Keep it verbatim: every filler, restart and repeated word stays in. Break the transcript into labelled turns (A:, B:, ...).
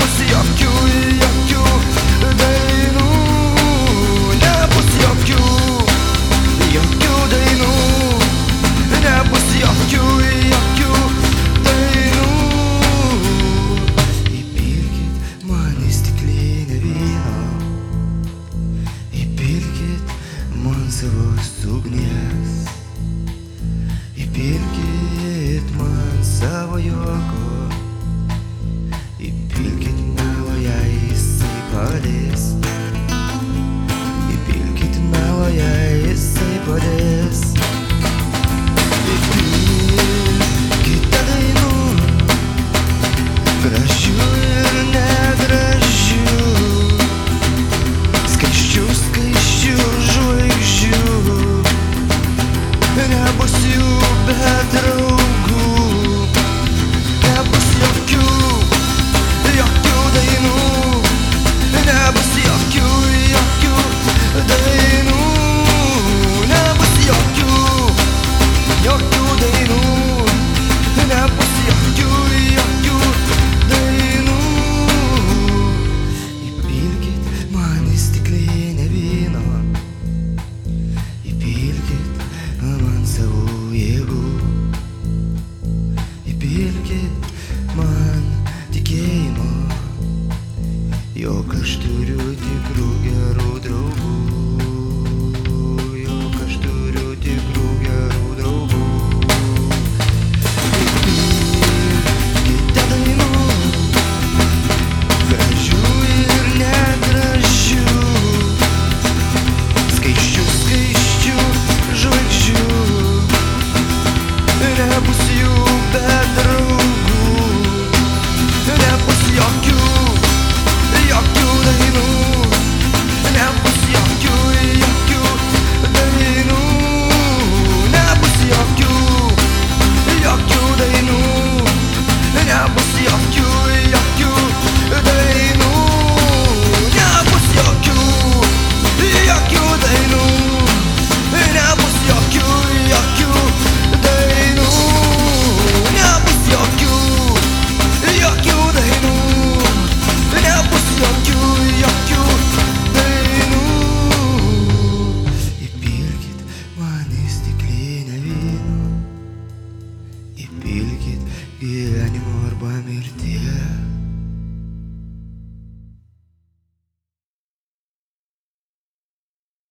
A: nebus jokių, jokių dainų, nebus jokių, jokių dainų, nebus jokių, jokių dainų. Įpilkit man į stiklinę vyno, įpilkit man savos ugnies, įpilkit man savo juoko, įpilkit melą, jei jisai padės, įpilkit melą, jei jisai padės. Įpilkite dainų, gražių ir negražių, skaisčių, skaisčių žvaigždžių, nebus jų be draugų, nebus jokių, jokių dainų, nebus jokių, jokių dainų, nebus jokių, jokių dainų, nebus jokių, jokių dainų. Įpilkit man į stiklinę vyno, įpilkit man savo jėgų, įpilkit man tikėjimo, jog aš turiu tikrų gerų draugų.